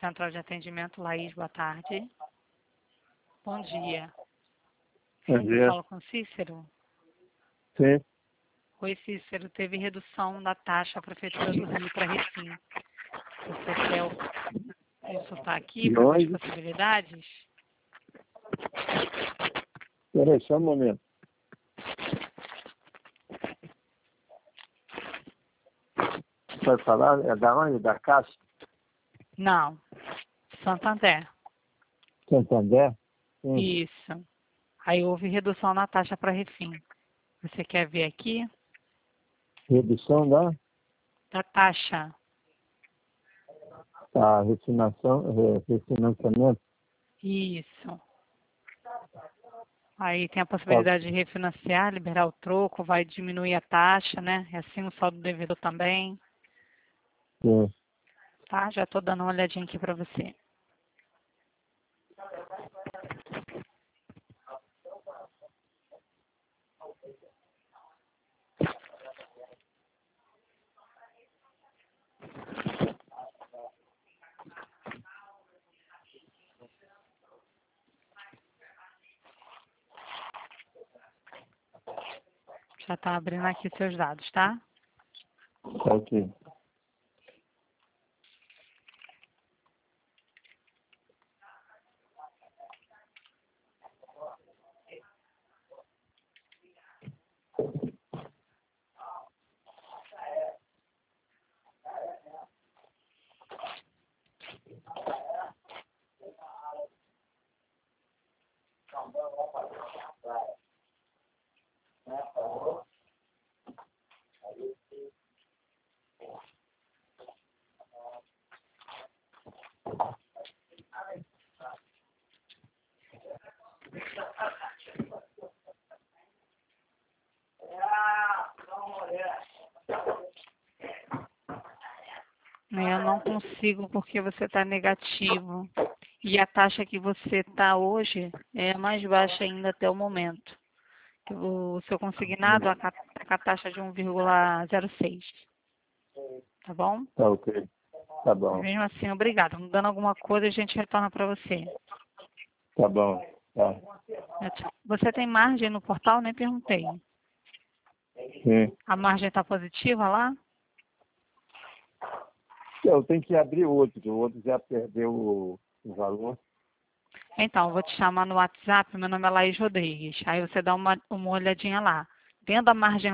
Central de Atendimento, Laís, boa tarde. Bom dia. Bom dia. Falo com Cícero. Sim. Oi, Cícero. Teve redução da taxa Prefeitura do Rio para Recim. Você quer consultar aqui para as Onde? possibilidades? Peraí, só um momento. Pode falar? É da onde? Da Caixa? Não. Santander. Santander? Sim. Isso. Aí houve redução na taxa para Refim. Você quer ver aqui? Redução Da taxa. da refinanciamento? Isso. Aí tem a possibilidade de refinanciar, liberar o troco, vai diminuir a taxa, né? E assim o saldo devido também. Sim. Tá? Já estou dando uma olhadinha aqui para você. Já está abrindo aqui seus dados, tá? Tá aqui. Eu não consigo porque você está negativo. E a taxa que você está hoje é a mais baixa ainda até o momento. O seu consignado está com a taxa de 1,06. Tá bom? Tá ok. Tá bom. Mesmo assim, obrigada. Mudando alguma coisa, a gente retorna para você. Tá bom. Tá. Você tem margem no portal? Nem perguntei. Sim. A margem está positiva lá? Eu tenho que abrir outro. O outro já perdeu o valor. Então, eu vou te chamar no WhatsApp. Meu nome é Laís Rodrigues. Aí você dá uma olhadinha lá. Tendo a margem